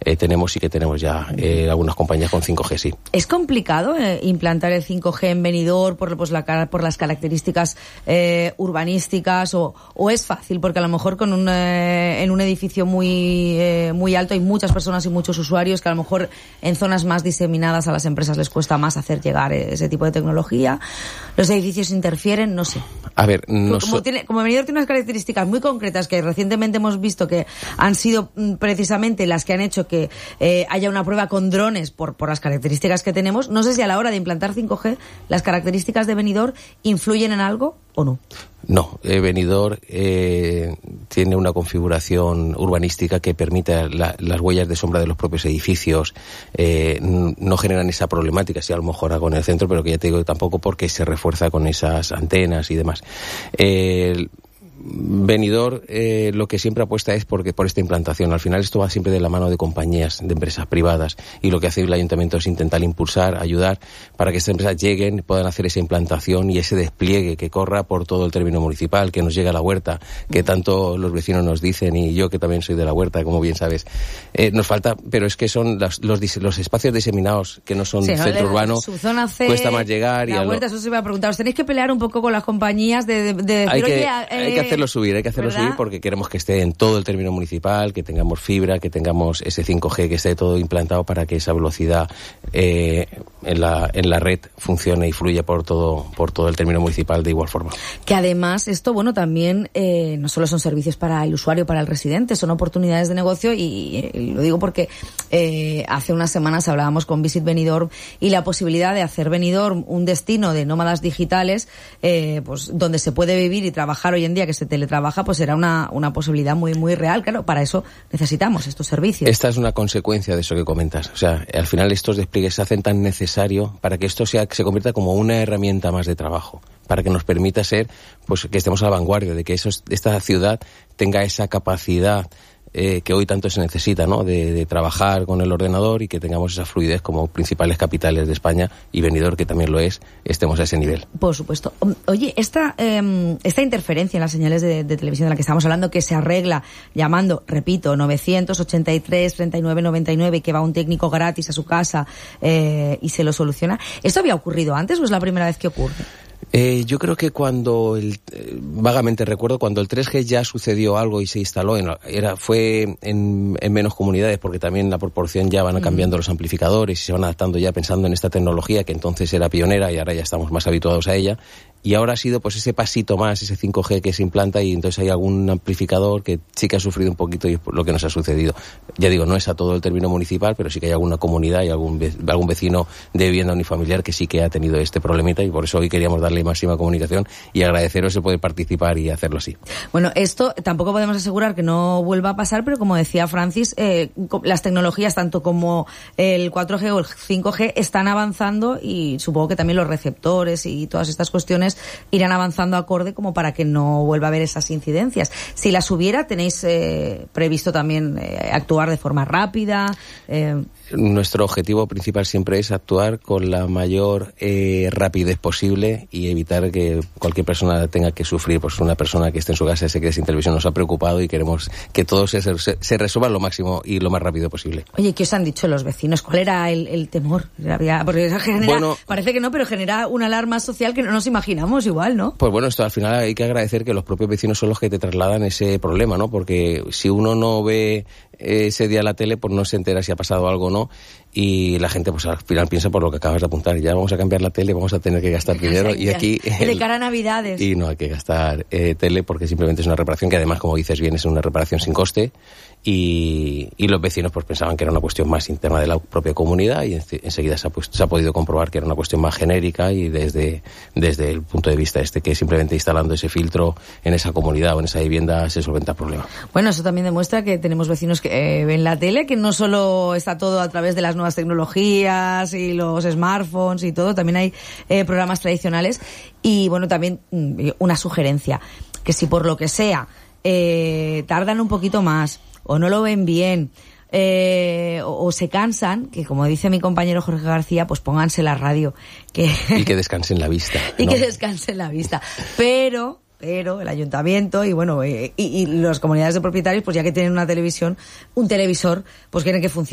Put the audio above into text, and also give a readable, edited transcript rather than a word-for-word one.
tenemos ya algunas compañías con 5G, sí. ¿Es complicado implantar el 5G en Benidorm por las características urbanísticas o es fácil? Porque a lo mejor en un edificio muy alto hay muchas personas y muchos usuarios que a lo mejor en zonas más diseminadas a las empresas les cuesta más hacer llegar ese tipo de tecnología. Los edificios interfieren, no sé. A ver, como Benidorm tiene unas características muy concretas que recientemente hemos visto que han sido precisamente las que han hecho que haya una prueba con drones por las características que tenemos, no sé si a la hora de implantar 5G las características de Benidorm influyen en algo o no. No, Benidorm tiene una configuración urbanística que permite las huellas de sombra de los propios edificios, no generan esa problemática, si a lo mejor hago en el centro, pero que ya te digo tampoco porque se refuerza con esas antenas y demás. Benidorm lo que siempre apuesta es por esta implantación. Al final esto va siempre de la mano de compañías, de empresas privadas, y lo que hace el ayuntamiento es intentar impulsar, ayudar para que estas empresas lleguen, puedan hacer esa implantación y ese despliegue que corra por todo el término municipal, que nos llegue a la huerta, que tanto los vecinos nos dicen, y yo que también soy de la huerta, como bien sabes. Nos falta, pero es que son los espacios diseminados que no son centro urbano, subzona C, cuesta más llegar. La huerta, eso se iba a preguntar. ¿Os tenéis que pelear un poco con las compañías de decir, hay que hacerlo subir porque queremos que esté en todo el término municipal, que tengamos fibra, que tengamos ese 5G, que esté todo implantado para que esa velocidad en la red funcione y fluya por todo el término municipal de igual forma. Que además esto, también no solo son servicios para el usuario, para el residente, son oportunidades de negocio y lo digo porque hace unas semanas hablábamos con Visit Benidorm y la posibilidad de hacer Benidorm un destino de nómadas digitales, pues donde se puede vivir y trabajar hoy en día, que se teletrabaja, pues será una posibilidad muy, muy real. Claro, para eso necesitamos estos servicios. Esta es una consecuencia de eso que comentas. O sea, al final estos despliegues se hacen tan necesarios para que esto se convierta como una herramienta más de trabajo, para que nos permita ser, pues que estemos a la vanguardia, de que esta ciudad tenga esa capacidad que hoy tanto se necesita, ¿no? De trabajar con el ordenador y que tengamos esa fluidez como principales capitales de España, y Benidorm, que también lo es, estemos a ese nivel. Por supuesto. Oye, esta interferencia en las señales de televisión de la que estamos hablando, que se arregla llamando, repito, 983 39 99, que va un técnico gratis a su casa y se lo soluciona, ¿esto había ocurrido antes o es la primera vez que ocurre? Yo creo que vagamente recuerdo cuando el 3G ya sucedió algo y se instaló, fue en menos comunidades, porque también la proporción ya van cambiando los amplificadores y se van adaptando ya pensando en esta tecnología que entonces era pionera y ahora ya estamos más habituados a ella. Y ahora ha sido pues ese pasito más, ese 5G que se implanta, y entonces hay algún amplificador que sí que ha sufrido un poquito y es lo que nos ha sucedido. Ya digo, no es a todo el término municipal, pero sí que hay alguna comunidad y algún vecino de vivienda unifamiliar que sí que ha tenido este problemita, y por eso hoy queríamos darle máxima comunicación y agradeceros el poder participar y hacerlo así. Bueno, esto tampoco podemos asegurar que no vuelva a pasar, pero como decía Francis, las tecnologías tanto como el 4G o el 5G están avanzando, y supongo que también los receptores y todas estas cuestiones irán avanzando acorde como para que no vuelva a haber esas incidencias. Si las hubiera, ¿tenéis previsto también actuar de forma rápida? Nuestro objetivo principal siempre es actuar con la mayor rapidez posible y evitar que cualquier persona tenga que sufrir. Pues una persona que esté en su casa y se quede sin televisión nos ha preocupado, y queremos que todo se resuelva lo máximo y lo más rápido posible. Oye, ¿qué os han dicho los vecinos? ¿Cuál era el temor? Porque eso parece que no, pero genera una alarma social que no nos imaginamos igual, ¿no? Pues bueno, esto al final hay que agradecer que los propios vecinos son los que te trasladan ese problema, ¿no? Porque si uno no ve ese día la tele, pues no se entera si ha pasado algo o no, y la gente pues al final piensa por lo que acabas de apuntar: ya vamos a cambiar la tele, vamos a tener que gastar dinero, y aquí de cara a Navidades, y no hay que gastar tele, porque simplemente es una reparación que además, como dices bien, es una reparación sin coste, y los vecinos pues pensaban que era una cuestión más interna de la propia comunidad, y enseguida se ha podido comprobar que era una cuestión más genérica, y desde el punto de vista que simplemente instalando ese filtro en esa comunidad o en esa vivienda se solventa el problema. Bueno, eso también demuestra que tenemos vecinos que ven la tele, que no solo está todo a través de las nuevas tecnologías y los smartphones y todo, también hay programas tradicionales. Y bueno, también una sugerencia, que si por lo que sea tardan un poquito más o no lo ven bien, o se cansan, que como dice mi compañero Jorge García, pues pónganse la radio. Y que descansen la vista. Y que descansen la vista. Pero el ayuntamiento y las comunidades de propietarios, pues ya que tienen un televisor, pues quieren que funcione.